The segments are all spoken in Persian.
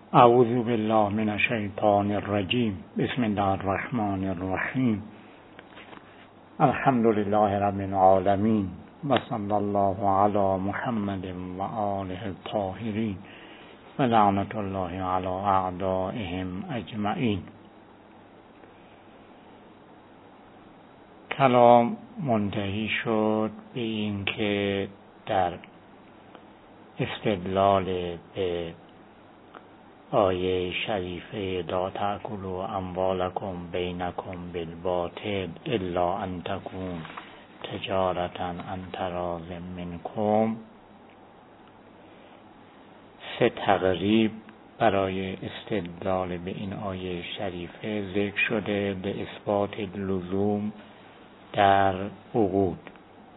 اعوذ بالله من الشیطان الرجیم. بسم الله الرحمن الرحیم. الحمد لله رب العالمین و صلی الله علی محمد و آله الطاهرین و لعنت الله علی اعدائهم اجمعین. کلام منتهی شد به این که در استدلال به آیه شریفه لا تأکلوا اموالکم بینکم بالباطل الا ان تکون تجارة عن تراض منکم، سه تقریب برای استدلال به این آیه شریفه ذکر شده به اثبات لزوم در عقود.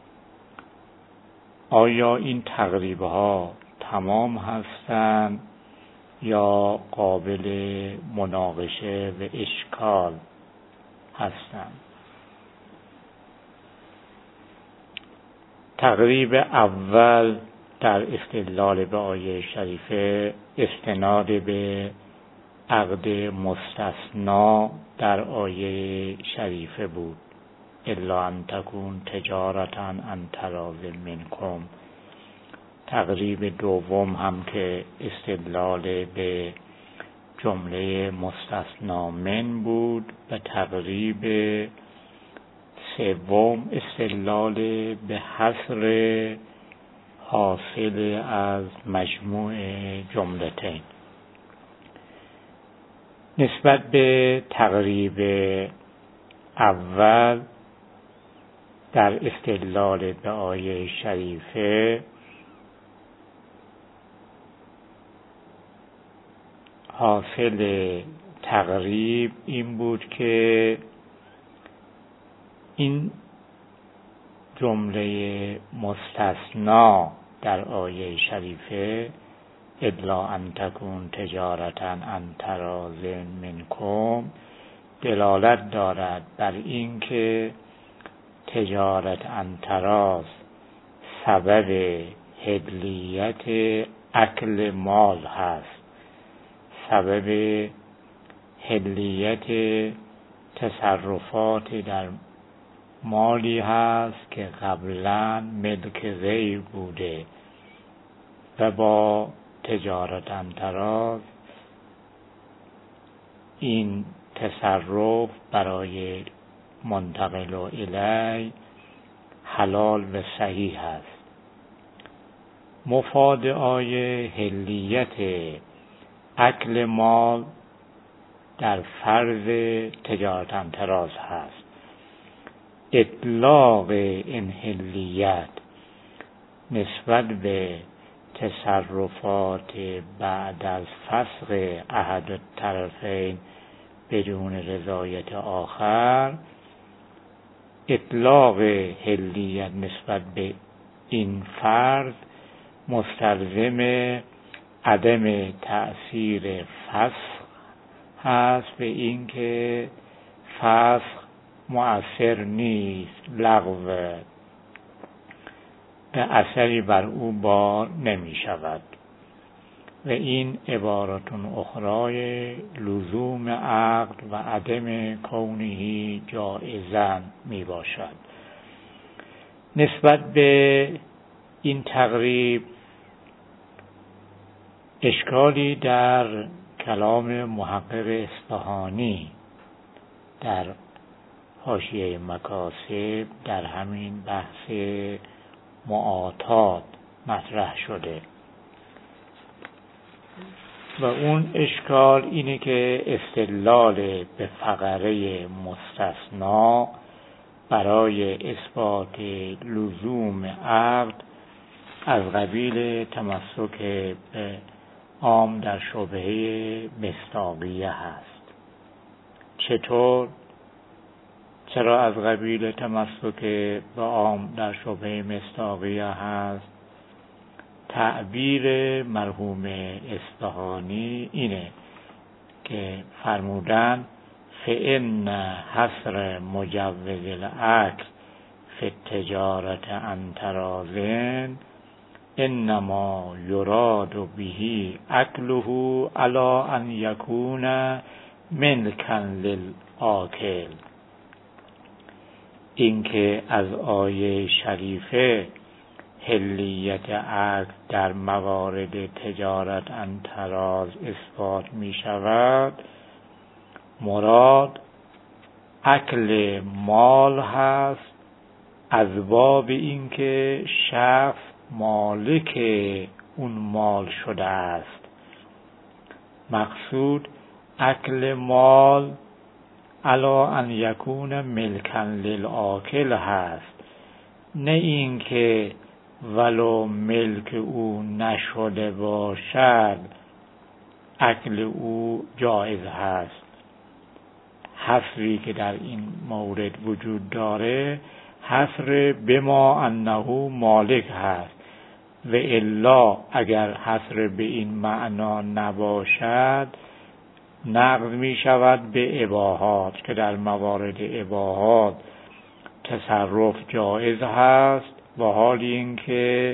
آیا این تقریب‌ها تمام هستند یا قابل مناقشه و اشکال هستند؟ تقریب اول در استدلال به آیه شریفه استناد به عقد مستثنا در آیه شریفه بود، الا ان تکون تجارة عن تراض منکم. تقریب دوم هم که استدلال به جمله مستثنا من بود و تقریب سوم استدلال به حصر حاصل از مجموع جملتین. نسبت به تقریب اول در استدلال به آیه شریفه حاصل تقریب این بود که این جمله مستثنا در آیه شریفه الا ان تکون تجارة عن تراض منکم دلالت دارد بر این که تجارت عن تراض سبب حلیت اکل مال هست، سبب حلیت تصرفات در مالی هست که قبلا ملک غیر بوده و با تجارت عن تراض این تصرف برای منتقل الی حلال و صحیح است. مفاد آیه حلیت اکل مال در فرض تجارت عن تراض هست. اطلاق این حلیت نسبت به تصرفات بعد از فسخ احد الطرفین بدون رضایت آخر، اطلاق حلیت نسبت به این فرض مستلزم عدم تأثیر فسخ هست، به این که فسخ مؤثر نیست، لغو و اثری بر او بار نمی شود و این عبارتون اخرای لزوم عقد و عدم کونه جائزا می باشد. نسبت به این تقریب اشکالی در کلام محقق اصفهانی در حاشیه مکاسب در همین بحث معاطات مطرح شده و اون اشکال اینه که استدلال به فقره مستثنا برای اثبات لزوم عقد از قبیل تمسک به عام در شبهه مصداقیه هست. چطور؟ چرا از قبیل تمسک به عام در شبهه مصداقیه هست؟ تعبیر مرحوم اصفهانی اینه که فرمودن فإن حصر مجوز الاکل فی التجارة عن تراض انما یراد به اکله علی ان یکون ملکا للآکل. اینکه از آیه شریفه حلیت اکل در موارد تجارت عن طراز اثبات می شود، مراد اکل مال هست از باب اینکه شخص مالک اون مال شده است. مقصود اکل مال علی ان یکون ملکا للآکل هست، نه اینکه ولو ملک او نشده باشد اکل او جایز هست. حصری که در این مورد وجود داره حصر بما انه مالک هست، و الا اگر حصر به این معنا نباشد نقض می شود به اباحات، که در موارد اباحات تصرف جایز هست و حالی اینکه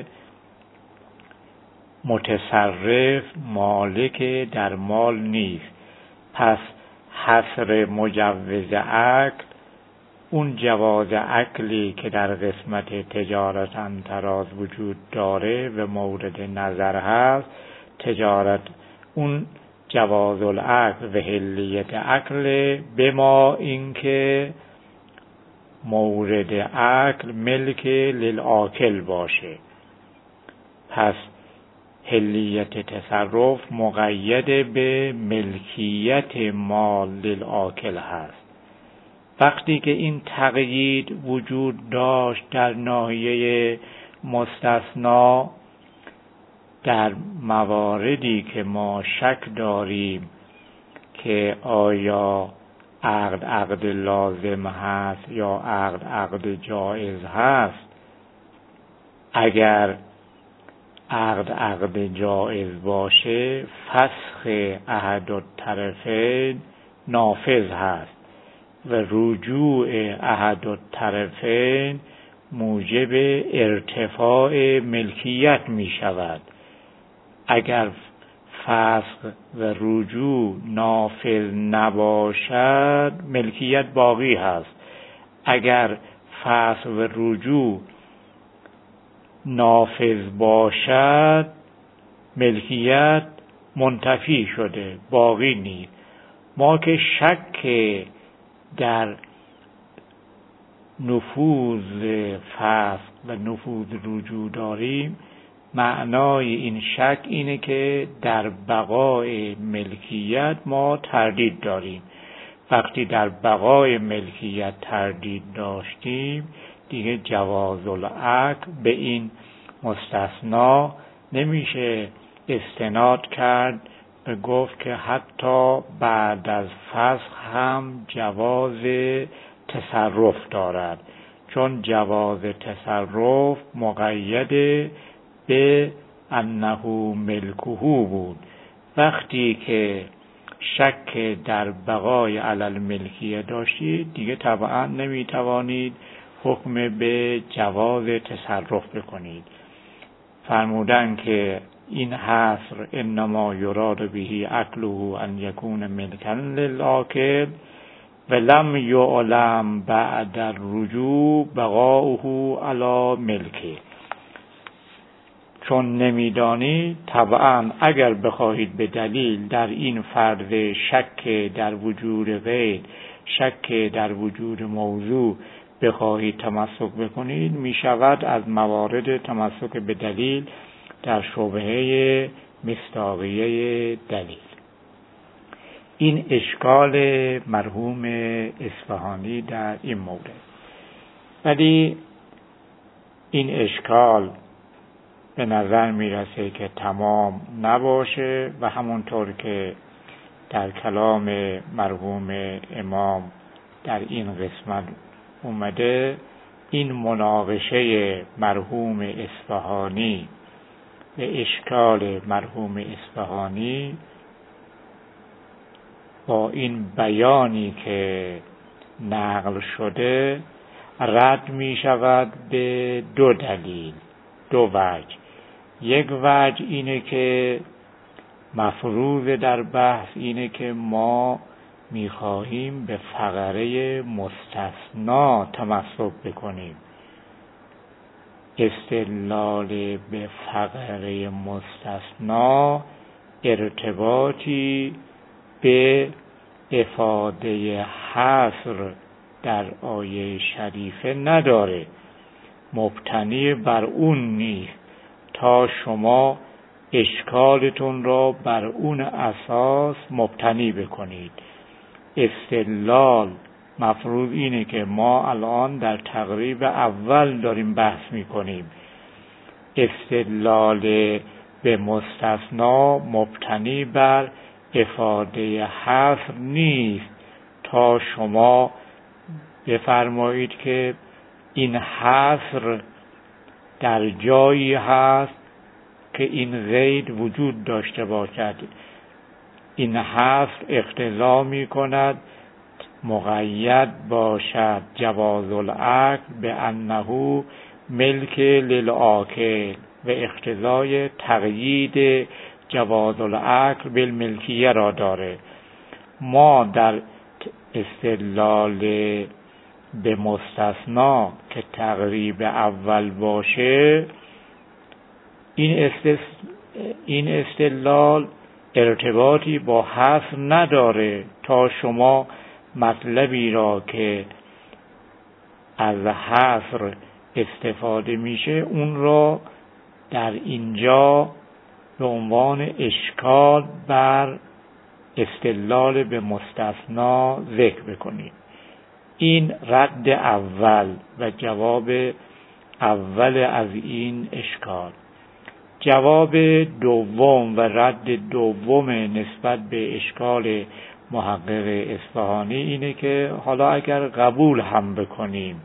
متصرف مالک در مال نیست. پس حصر مجوز اکل اون جواز اکلی که در قسمت تجارت عن طراز وجود داره و مورد نظر هست، تجارت اون جواز الاکل و حلیت اکل بما اینکه مورد اکل ملک للآکل باشه. پس حلیت تصرف مقید به ملکیت مال للآکل هست. وقتی که این تقیید وجود داشت در ناحیه مستثنا، در مواردی که ما شک داریم که آیا عقد لازم هست یا عقد جایز هست، اگر عقد جایز باشه فسخ احد الطرفین نافذ هست و رجوع احد الطرفین موجب ارتفاع ملکیت می شود. اگر فسخ و رجوع نافذ نباشد ملکیت باقی هست. اگر فسخ و رجوع نافذ باشد ملکیت منتفی شده، باقی نیست. ما که شک در نفوذ فسخ و نفوذ رجوع داریم، معنای این شک اینه که در بقای ملکیت ما تردید داریم. وقتی در بقای ملکیت تردید داشتیم دیگه جواز الاکل به این مستثنا نمیشه استناد کرد و گفت که حتی بعد از فسخ هم جواز تصرف دارد، چون جواز تصرف مقید به انه ملکه بود. وقتی که شک در بقای علل ملکیه داشتید دیگه طبعا نمیتوانید حکم به جواز تصرف بکنید. فرمودن که این حصر انما یراد به اکله ان یکون ملکا للآکل و لم یعلم بعد الرجوع بقاؤه علی ملکه. چون نمیدانی طبعا اگر بخواهید به دلیل در این فرض شک در وجود غیر، شک در وجود موضوع بخواهید تمسک بکنید، می شود از موارد تمسک به دلیل در شبهه مصداقیه دلیل. این اشکال مرحوم اصفهانی در این مورد. ولی این اشکال به نظر می رسه که تمام نباشه و همونطور که در کلام مرحوم امام در این قسمت اومده، این مناقشه مرحوم اصفهانی و اشکال مرحوم اصفهانی با این بیانی که نقل شده رد می شود به دو دلیل، دو وجه. یک وجه اینه که مفروض در بحث اینه که ما میخواهیم به فقره مستثنا تمسک بکنیم. استدلال به فقره مستثنا ارتباطی به افاده حصر در آیه شریفه نداره، مبتنی بر اون نیست تا شما اشکالتون را بر اون اساس مبتنی بکنید. استدلال مفروض اینه که ما الان در تقریب اول داریم بحث میکنیم. استدلال به مستثنا مبتنی بر افاده حصر نیست تا شما بفرمایید که این حصر در جایی هست که این قید وجود داشته باشد. این حصر اقتضا می کند مقید باشد جواز العقل به انه ملک للعاقل و اقتضای تقیید جواز العقل بالملکیه را داره. ما در استدلال به مستثنا که تقریب اول باشه این استدلال ارتباطی با حصر نداره تا شما مطلبی را که از حصر استفاده میشه اون را در اینجا به عنوان اشکال بر استدلال به مستثنا ذکر بکنید. این رد اول و جواب اول از این اشکال. جواب دوم و رد دوم نسبت به اشکال محقق اصفهانی اینه که حالا اگر قبول هم بکنیم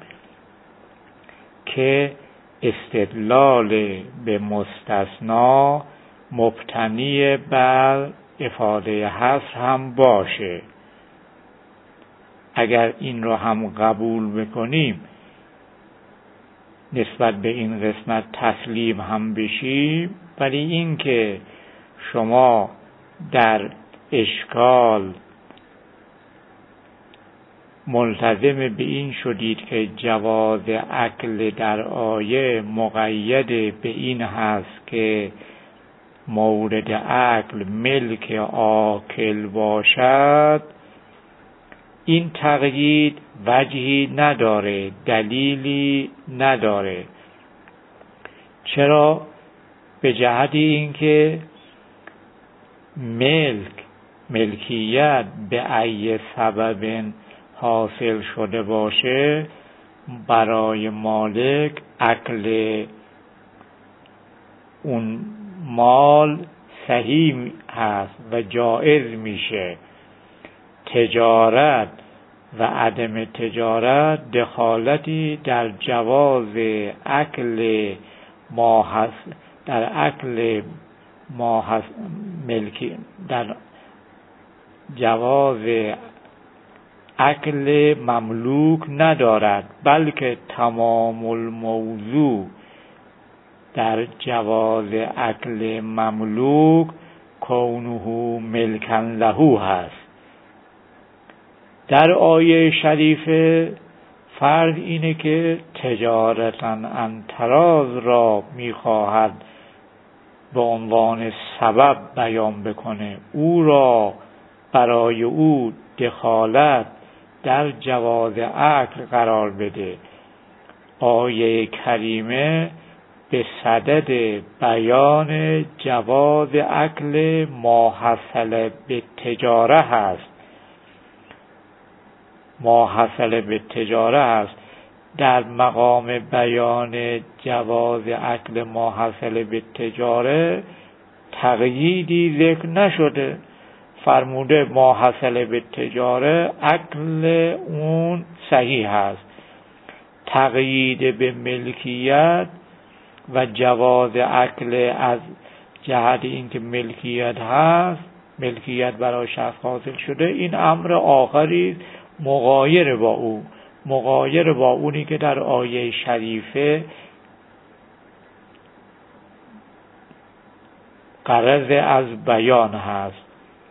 که استدلال به مستثنا مبتنی بر افاده حصر هم باشه، اگر این رو هم قبول بکنیم نسبت به این قسمت تسلیم هم بشیم، ولی این که شما در اشکال ملتزم به این شدید که جواز عقل در آیه مقید به این هست که مورد عقل ملک عاقل باشد، این تقیید وجهی نداره، دلیلی نداره. چرا؟ به جهت اینکه ملکیت به ای سبب حاصل شده باشه برای مالک عقل اون مال صحیح هست و جایز میشه. تجارت و عدم تجارت دخالتی در جواز عقل ما هست، در عقل ما هست ملکی، در جواز عقل مملوک ندارد، بلکه تمام الموضوع در جواز عقل مملوک کونه ملکا له هست. در آیه شریفه فرض اینه که تجارتا عن تراض را میخواهد به عنوان سبب بیان بکنه، او را برای او دخالت در جواز عقل قرار بده. آیه کریمه به صدد بیان جواز عقل ما حصل به تجاره هست. ما حصل به تجاره هست. در مقام بیان جواز عقل ما حصل به تجاره تقییدی ذکر نشده. فرموده ما حصل به تجاره عقل اون صحیح هست. تقیید به ملکیت و جواز عقل از جهت اینکه ملکیت هست، ملکیت برای شخص حاصل شده، این امر آخری مغایر با اونی که در آیه شریفه غرض از بیان هست.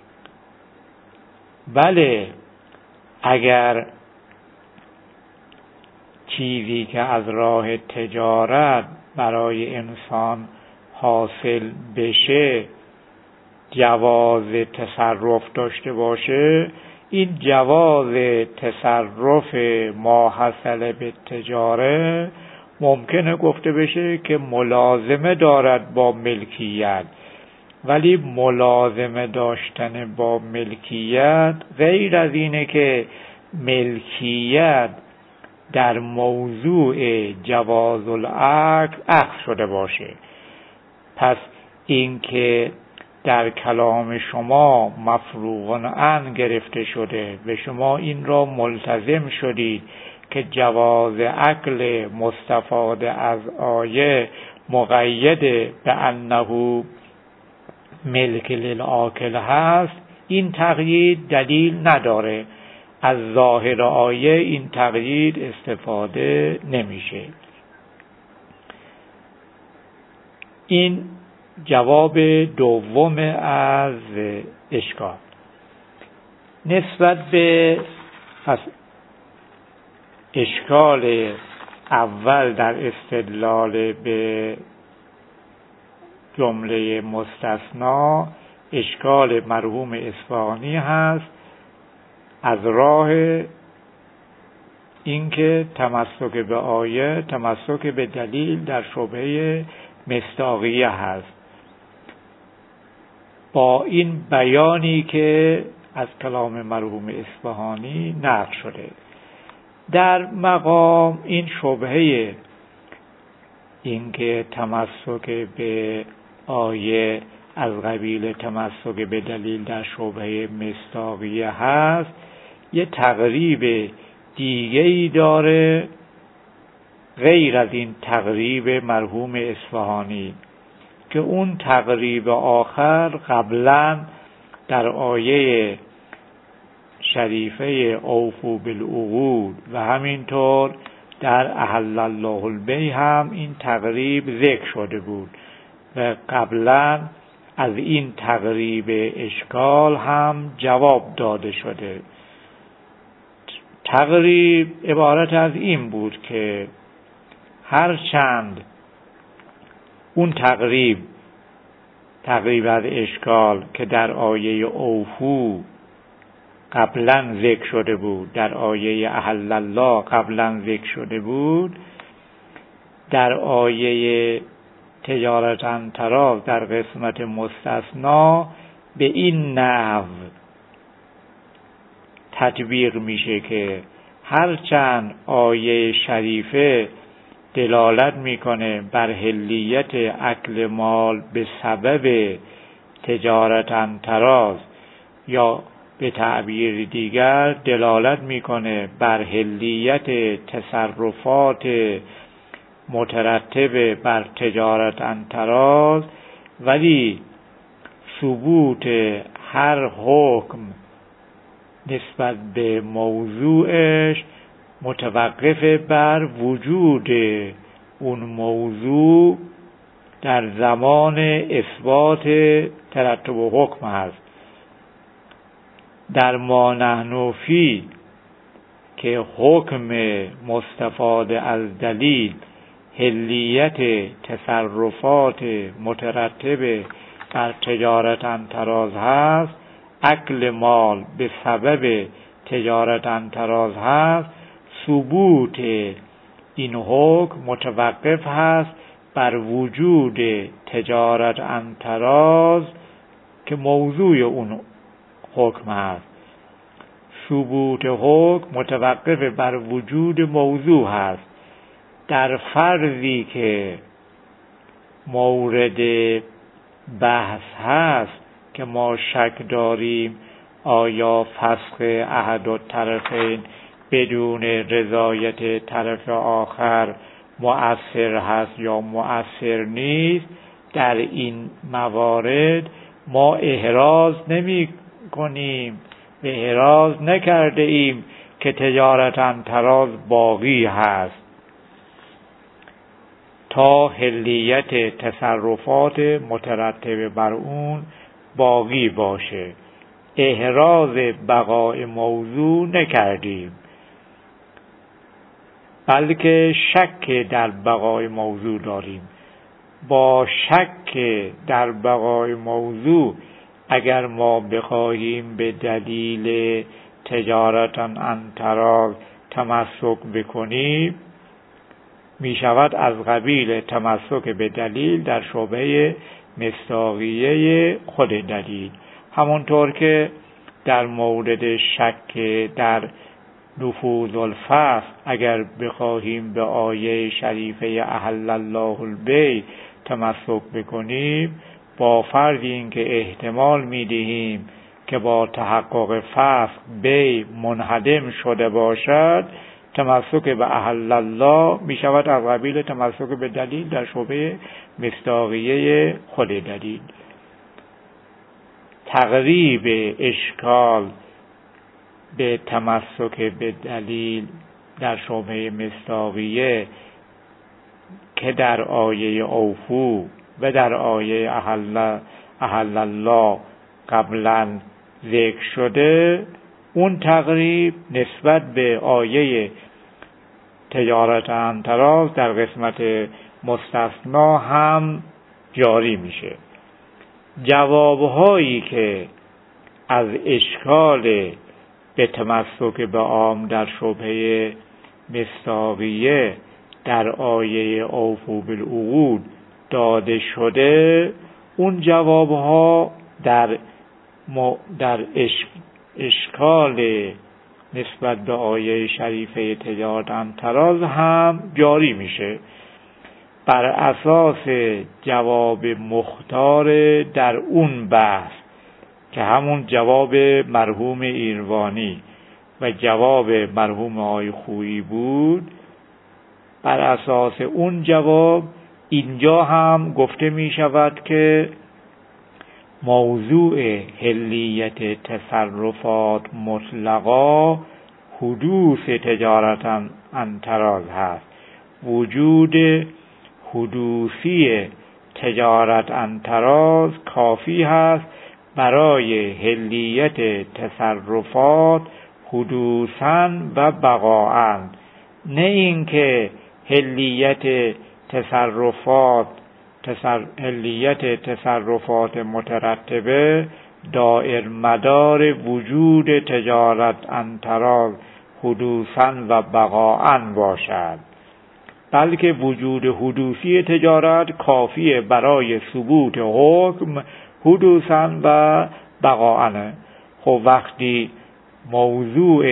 بله، اگر چیزی که از راه تجارت برای انسان حاصل بشه جواز تصرف داشته باشه، این جواز تصرف ما حاصل به تجاره ممکنه گفته بشه که ملازمه دارد با ملکیت، ولی ملازمه داشتن با ملکیت غیر از اینه که ملکیت در موضوع جواز العقل اخذ شده باشه. پس اینکه در کلام شما مفروغ عن گرفته شده و شما این را ملتزم شدید که جواز عقل مستفاد از آیه مقید به انه ملک للعاقل هست، این تقیید دلیل نداره. از ظاهر آیه این تقیید استفاده نمیشه. این جواب دوم از اشکال. نسبت به اشکال اول در استدلال به جمله مستثنا، اشکال مرحوم اصفهانی هست از راه اینکه تمسک به آیه تمسک به دلیل در شبهه مصداقیه هست، با این بیانی که از کلام مرحوم اصفهانی نقل شده. در مقام این شبهه اینکه تمسک به آیه از قبیل تمسک به دلیل در شبهه مصداقیه هست، یه تقریب دیگه‌ای داره غیر از این تقریب مرحوم اصفهانی، که اون تقریب آخر قبلا در آیه شریفه اوفوا بالعقود و همینطور در احل الله البیع هم این تقریب ذکر شده بود و قبلا از این تقریب اشکال هم جواب داده شده. تقریب عبارت از این بود که هرچند اون تقریب از اشکال که در آیه اوفو قبلا ذکر شده بود، در آیه احل الله قبلا ذکر شده بود، در آیه تجارتا تراز در قسمت مستثنا به این نحو تطبیق میشه که هرچند آیه شریفه دلالت میکنه بر حلیت اکل مال به سبب تجارتا تراز، یا به تعبیر دیگر دلالت میکنه بر حلیت تصرفات مترتب بر تجارتا تراز، ولی ثبوت هر حکم نسبت به موضوعش متوقف بر وجود اون موضوع در زمان اثبات ترتب حکم هست. در ما نحن فی که حکم مستفاد از دلیل حلیت تصرفات مترتب بر تجارتا تراز هست، اکل مال به سبب تجارتا تراز هست، ثبوت این حکم متوقف هست بر وجود تجارتا تراز که موضوع اون حکم هست. ثبوت حکم متوقف بر وجود موضوع هست. در فرضی که مورد بحث هست که ما شک داریم آیا فسخ احد الطرفین بدون رضایت طرف آخر مؤثر هست یا مؤثر نیست، در این موارد ما احراز نمی کنیم و احراز نکرده ایم که تجارتا تراز باقی هست. تا حلیت تصرفات مترتب بر اون باقی باشه. احراز بقای موضوع نکردیم، بلکه شک در بقای موضوع داریم. با شک در بقای موضوع اگر ما بخواهیم به دلیل تجارتا عن طراز تمسک بکنیم، می شود از قبیل تمسک به دلیل در شبهه مصداقیه خود دلیل. همونطور که در مورد شک در نفوذ الفصل اگر بخواهیم به آیه شریفه احل الله البیع تمسک بکنیم، با فرض اینکه احتمال میدهیم که با تحقق فصل بیع منهدم شده باشد، تمسک به احل الله می شود از قبیل تمسک به دلیل در شبهه مصداقیه خود دلیل. تقریب اشکال به تمسک به دلیل در شبهه مصداقیه که در آیه اوفو و در آیه احل الله قبلا ذکر شده، اون تقریب نسبت به آیه تجارت عن طراز در قسمت مستثنا هم جاری میشه. جوابهایی که از اشکال به تمسک به عام در شبهه مصداقیه در آیه اوفو بالعقود داده شده، اون جوابها در اشکال نسبت به آیه شریفه تجارت عن طراز هم جاری میشه. بر اساس جواب مختار در اون بحث که همون جواب مرحوم ایروانی و جواب مرحوم آقای خویی بود، بر اساس اون جواب اینجا هم گفته می شود که موضوع حلیت تصرفات مطلقا حدوث تجارت عن طراز هست. وجود حدوثی تجارت عن طراز کافی هست برای حلیت تصرفات حدوثاً و بقاءً، نه اینکه حلیت تصرفات مترتبه دائر مدار وجود تجارت عن طراز حدوثاً و بقاءً باشد، بلکه وجود حدوثی تجارت کافیه برای ثبوت حکم حدوثاً و بقاءً. خب وقتی موضوع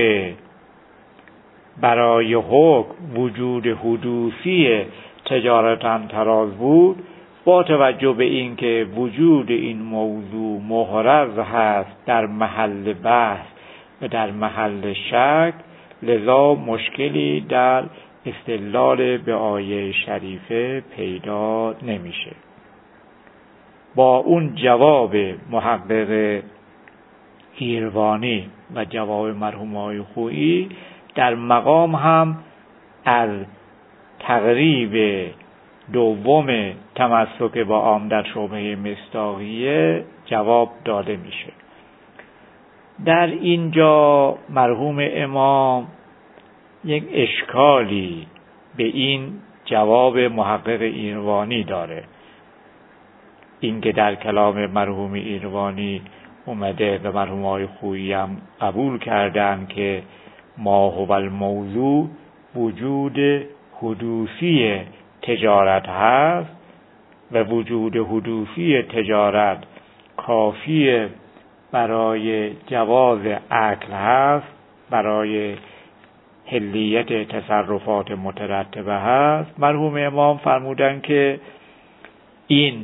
برای حکم وجود حدوثی تجارت عن طراز بود، با توجه به اینکه وجود این موضوع محرز هست در محل بحث و در محل شک، لذا مشکلی در استدلال به آیه شریفه پیدا نمیشه. با اون جواب محقق ایروانی و جواب مرحوم آقای خویی در مقام هم از تقریب دوم تمسک با عام در شبهه مصداقیه جواب داده میشه. در اینجا مرحوم امام یک اشکالی به این جواب محقق ایروانی داره. این که در کلام مرحوم ایروانی اومده و مرحوم آقای خویی هم قبول کردن که ما هو الموضوع وجود حدوثی تجارت هست و وجود حدوثی تجارت کافی برای جواز عقل هست، برای حلیت تصرفات مترتبه هست. مرحوم امام فرمودن که این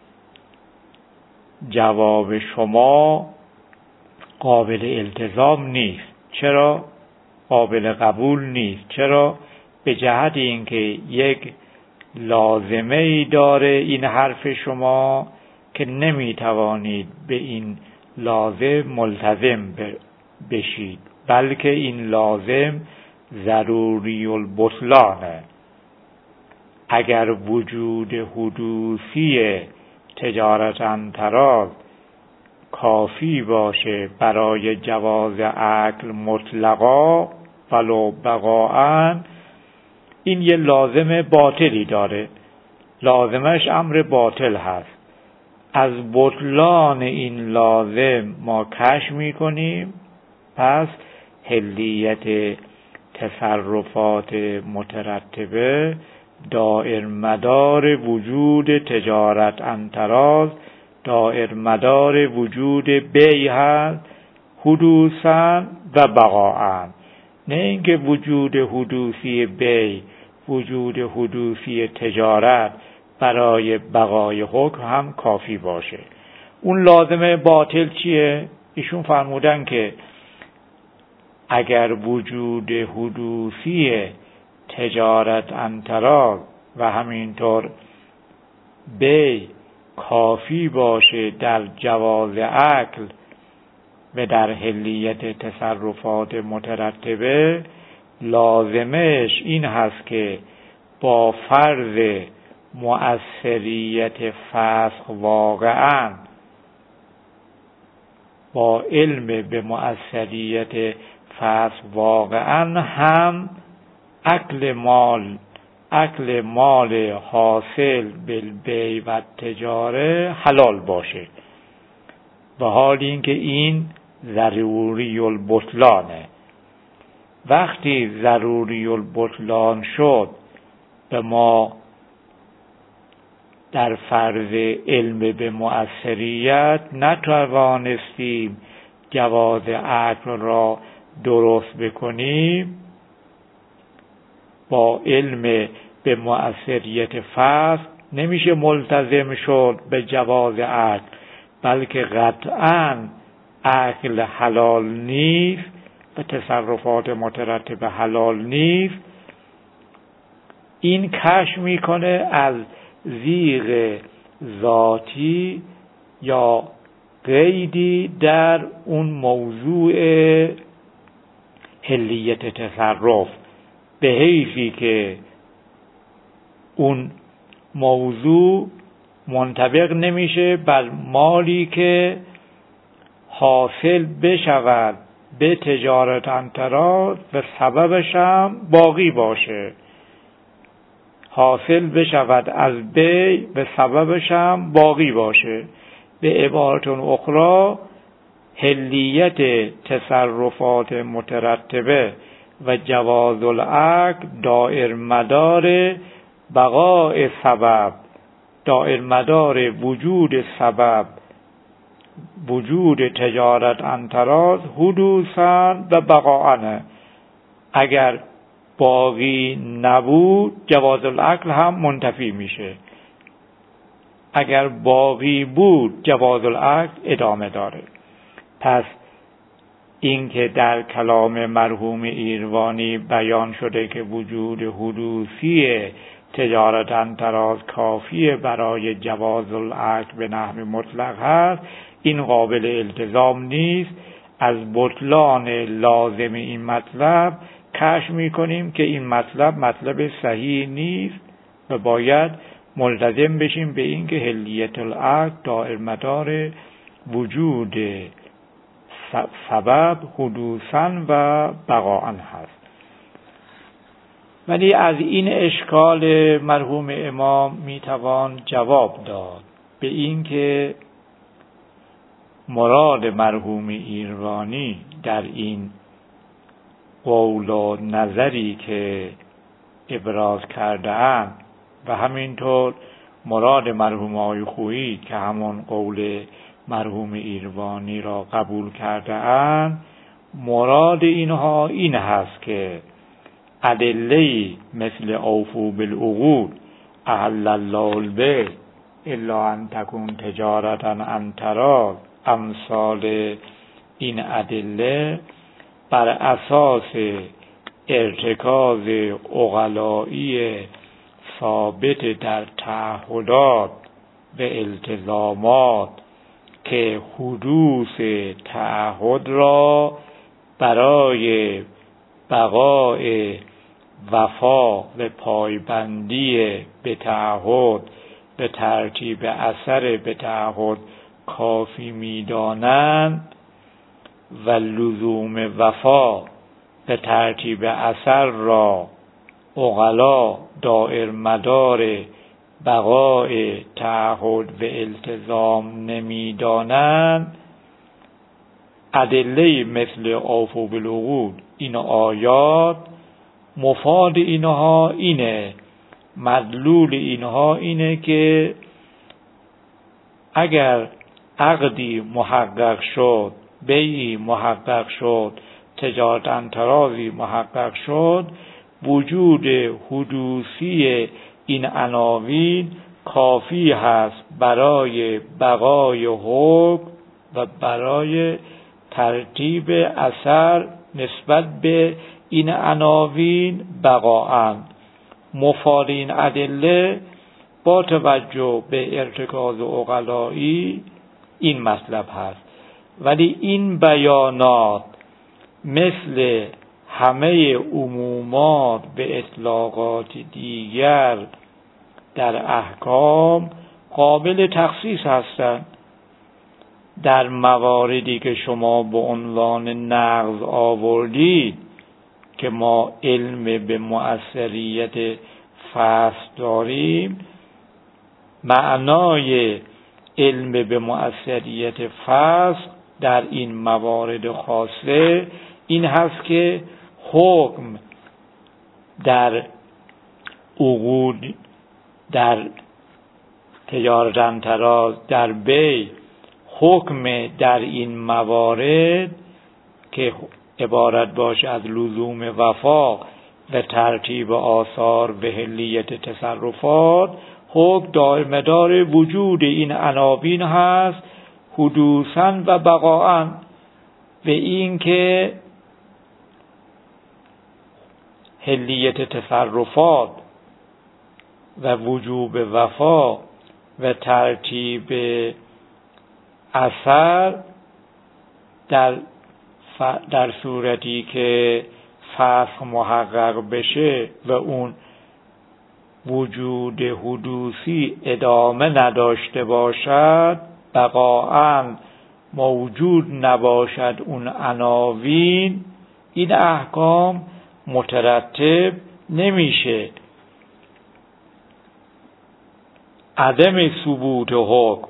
جواب شما قابل التزام نیست. چرا؟ قابل قبول نیست. چرا؟ به جهت اینکه یک لازمه ای داره این حرف شما که نمیتوانید به این لازم ملتزم بشید، بلکه این لازم ضروری البطلانه. اگر وجود حدوثی تجارت انتراز کافی باشه برای جواز عقل مطلقا ولو بقاءً، این یه لازم باطلی داره، لازمش امر باطل هست. از بطلان این لازم ما کشف میکنیم، پس حلیت تصرفات مترتبه دائر مدار وجود تجارت انتراز، دائر مدار وجود بیع هست، حدوثاً و بقاءً. نه اینکه وجود حدوثی بیع، وجود حدوثی تجارت برای بقای حکم هم کافی باشه. اون لازمه باطل چیه؟ ایشون فرمودن که اگر وجود حدوثی تجارت انتراز و همینطور بیع کافی باشه در جواز عقل و در حلیت تصرفات مترتبه، لازمش این هست که با فرض مؤثریت فسخ واقعاً، با علم به مؤثریت فسخ واقعاً هم اکل مال حاصل بالبیع و تجاره حلال باشه، و حال این که این ضروری البطلانه. وقتی ضروری البطلان شد به ما در فرض علم به مؤثریت نتوانستیم جواز عقل را درست بکنیم، با علم به مؤثریت فسخ نمیشه ملتزم شد به جواز عقل، بلکه قطعاً عقل حلال نیست و تصرفات مترتبه حلال نیست. این کشف میکنه از زیغ ذاتی یا قیدی در اون موضوع حلیت تصرف، به حیثی که اون موضوع منطبق نمیشه بر مالی که حاصل بشود به تجارت انتراز و سببش هم باقی باشه، حاصل بشود از بیع و سببش هم باقی باشه. به عبارت اخرى حلیت تصرفات مترتبه و جواز العقل دائر مدار بقاء سبب، دائر مدار وجود سبب، وجود تجارت انتراز حدوثاً و بقاءً. اگر باقی نبود جواز العقل هم منتفی میشه، اگر باقی بود جواز العقل ادامه داره. پس این که در کلام مرحوم ایروانی بیان شده که وجود حدوثی تجارت انتراز کافیه برای جواز العقل به نحو مطلق هست، این قابل التزام نیست. از بطلان لازم این مطلب کشف میکنیم که این مطلب صحیح نیست و باید ملتزم بشیم به این که حلیت العقل دائر مدار وجود سبب حدوثاً و بقاءً هست. ولی از این اشکال مرحوم امام میتوان جواب داد به این که مراد مرحوم ایروانی در این قول و نظری که ابراز کرده اند و همینطور مراد مرحوم آقای خویی که همون قول مرحوم ایروانی را قبول کرده اند، مراد اینها این هست که ادله‌ای مثل اوفوا بالعقود، احل الله البیع الا ان تکون تجارة عن تراض، امثال این ادله بر اساس ارتکاز عقلائی ثابت در تعهدات و التزامات که حدوث تعهد را برای بقای وفا و پایبندی به تعهد به ترتیب اثر به تعهد کافی می‌دانند و لزوم وفا به ترتیب اثر را عقلا دائر مدار بقای تعهد و التزام نمی‌دانند، ادله مثل اوفوا بالعقود این آیات مفاد اینها اینه، مدلول اینها اینه که اگر عقدی محقق شد، بیعی محقق شد، تجارت ترازی محقق شد، وجود حدوثی این عناوین کافی هست برای بقای حکم و برای ترتیب اثر نسبت به این عناوین بقاءً. مفاد این ادله با توجه به ارتکاز عقلایی این مطلب هست، ولی این بیانات مثل همه عمومات به اطلاقات دیگر در احکام قابل تخصیص هستند. در مواردی که شما به عنوان نقض آوردید که ما علم به مؤثریت فصل داریم، معنای علم به مؤثریت فصل در این موارد خاصه این هست که حکم در عقود، در تجارت تراز، در بیع، حکم در این موارد که عبارت باشه از لزوم وفا و ترتیب آثار و حلیت تصرفات، حکم دائر مدار وجود این عناوین هست حدوثاً و بقاءً، به این که حلیت تصرفات و وجوب وفا و ترتیب اثر در صورتی که فسخ محقق بشه و اون وجود حدوثی ادامه نداشته باشد، بقاءً موجود نباشد اون عناوین، این احکام مترتب نمیشه. عدم ثبوت حکم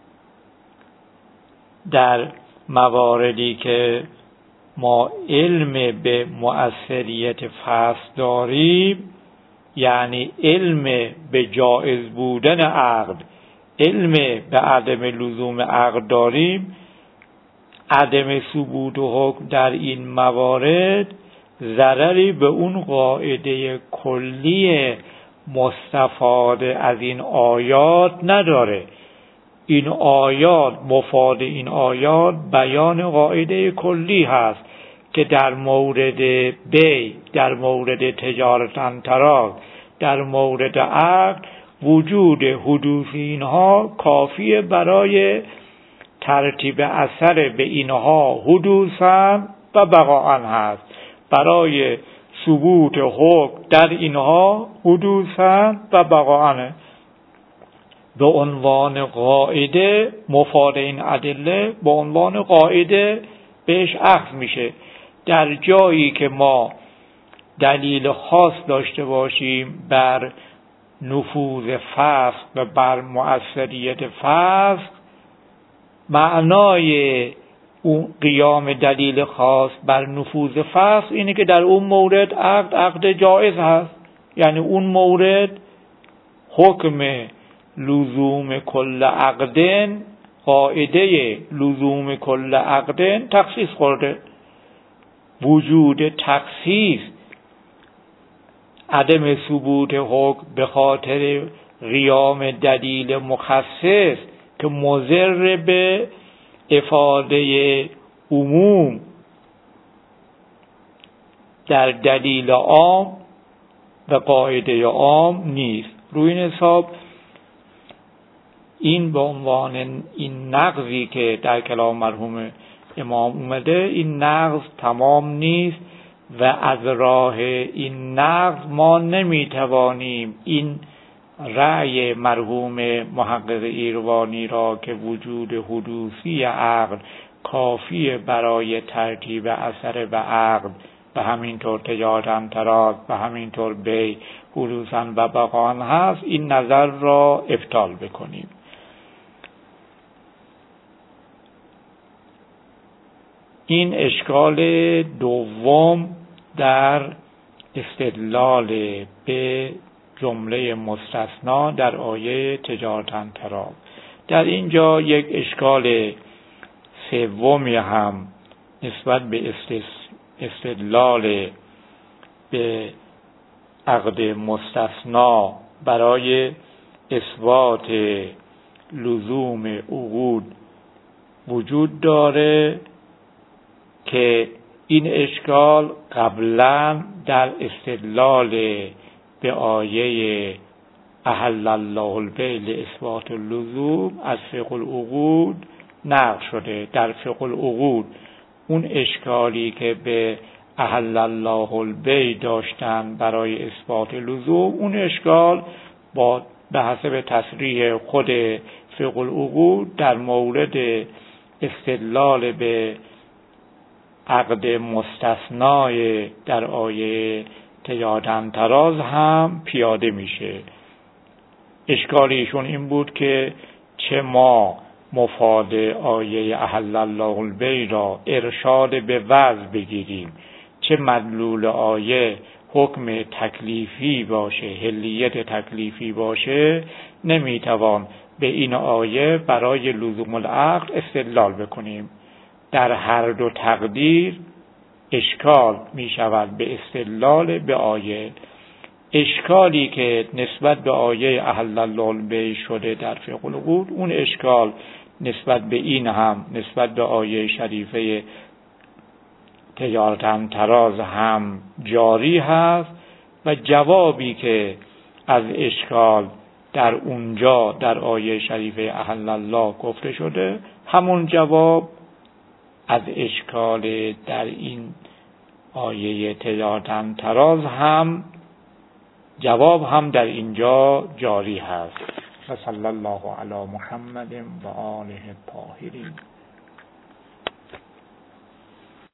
در مواردی که ما علم به مؤثریت فصل داریم، یعنی علم به جایز بودن عقد، علم به عدم لزوم عقد داریم، عدم ثبوت حکم در این موارد ضرری به اون قاعده کلی مستفاده از این آیات نداره. این آیات، مفاد این آیات بیان قاعده کلی هست که در مورد بیع، در مورد تجارت تراز، در مورد عقد وجود حدوث اینها کافیه برای ترتیب اثر به اینها حدوثاً و بقاءً هست، برای ثبوت حکم در اینها حدوثاً و بقاءً. به عنوان قاعده مفاد این ادله به عنوان قاعده بهش اخذ میشه. در جایی که ما دلیل خاص داشته باشیم بر نفوذ فسق و بر مؤثریت فسق، معنای اون قیام دلیل خاص بر نفوذ فسق اینه که در اون مورد عقد جایز هست، یعنی اون مورد حکم لزوم کل عقدن، قاعده لزوم کل عقدن تخصیص خورده. وجود تخصیص، عدم ثبوت حکم به خاطر قیام دلیل مخصص که مضر به افاده عموم در دلیل عام و قاعده عام نیست. روی این حساب این به عنوان این نقضی که در کلام مرحوم امام اومده، این نقض تمام نیست و از راه این نقض ما نمیتوانیم این رأی مرحوم محقق ایروانی را که وجود حدوثی عقل کافی برای ترتیب اثر به عقل و همینطور تجارتاً تراز و همینطور بی حدوثاً و بقاء هست، این نظر را ابطال بکنیم. این اشکال دوم در استدلال به جمله مستثنا در آیه تجارتاً تراز. در اینجا یک اشکال سومی هم نسبت به استدلال به عقد مستثنا برای اثبات لزوم عقود وجود داره که این اشکال قبلا در استدلال به آیه احل الله البیع لاثبات اللزوم از فقه العقود نقل شده. در فقه العقود اون اشکالی که به احل الله البیع داشتن برای اثبات لزوم، اون اشکال با به حسب تصریح خود فقه العقود در مورد استدلال به عقد مستثنای در آیه تجارتاً تراز هم پیاده میشه. اشکالیشون این بود که چه ما مفاد آیه احل الله البیع را ارشاد به وضع بگیریم، چه مدلول آیه حکم تکلیفی باشه، حلیت تکلیفی باشه، نمیتوان به این آیه برای لزوم العقد استدلال بکنیم. در هر دو تقدیر اشکال می شود به استدلال به آیه. اشکالی که نسبت به آیه احل الله البیع شده در فقه العقود، اون اشکال نسبت به این هم نسبت به آیه شریفه تجارتاً تراز هم جاری هست و جوابی که از اشکال در اونجا در آیه شریفه احل الله گفته شده، همون جواب از اشکال در این آیه تجارتاً تراز هم جواب هم در اینجا جاری هست. و صلی الله علی محمد و آله الطاهرین.